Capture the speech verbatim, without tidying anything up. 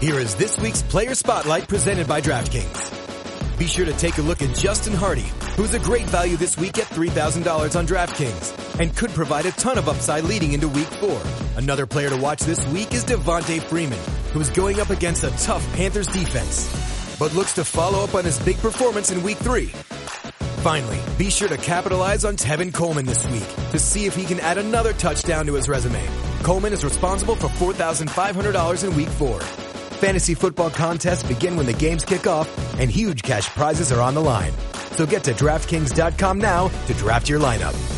Here is this week's Player Spotlight presented by DraftKings. Be sure to take a look at Justin Hardy, who's a great value this week at three thousand dollars on DraftKings and could provide a ton of upside leading into week four. Another player to watch this week is Devontae Freeman, who is going up against a tough Panthers defense, but looks to follow up on his big performance in week three. Finally, be sure to capitalize on Tevin Coleman this week to see if he can add another touchdown to his resume. Coleman is responsible for four thousand five hundred dollars in week four. Fantasy football contests begin when the games kick off and huge cash prizes are on the line. So get to DraftKings dot com now to draft your lineup.